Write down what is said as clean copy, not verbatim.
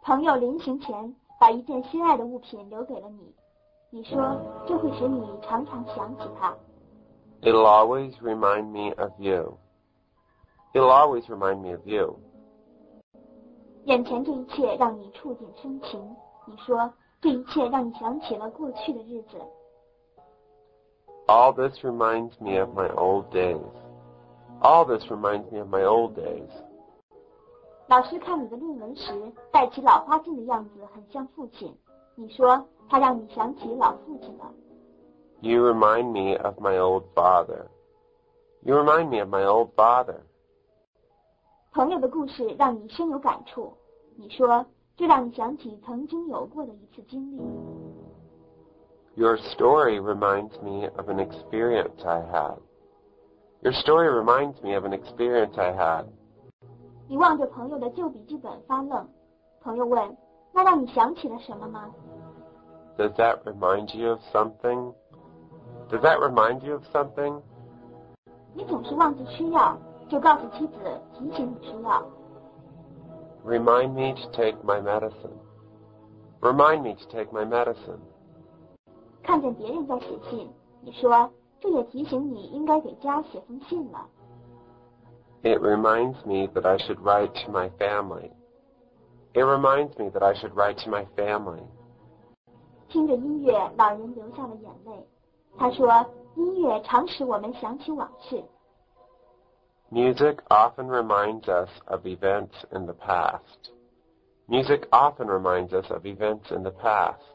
朋友临行前把一件心爱的物品留给了你，你说这会使你常常想起他。 It'll always remind me of you. It'll always remind me of you. 眼前这一切让你触景生情，你说这一切让你想起了过去的日子。 All this reminds me of my old days. All this reminds me of my old days. 老师看你的论文时戴起老花镜的样子很像父亲，你说他让你想起老父亲了。 You remind me of my old father. You remind me of my old father. 朋友的故事让你深有感触，你说这让你想起曾经有过的一次经历。 Your story reminds me of an experience I had. Your story reminds me of an experience I had. 你望着朋友的旧笔记本发愣，朋友问：“那让你想起了什么吗？” Does that remind you of something? Does that remind you of something? 你总是忘记吃药，就告诉妻子提醒你吃药。 Remind me to take my medicine. Remind me to take my medicine. 看见别人在写信，你说这也提醒你应该给家写封信了。 It reminds me that I should write to my family. It reminds me that I should write to my family. 听着音乐，老人流下了眼泪。他说，音乐常使我们想起往事。 Music often reminds us of events in the past. Music often reminds us of events in the past.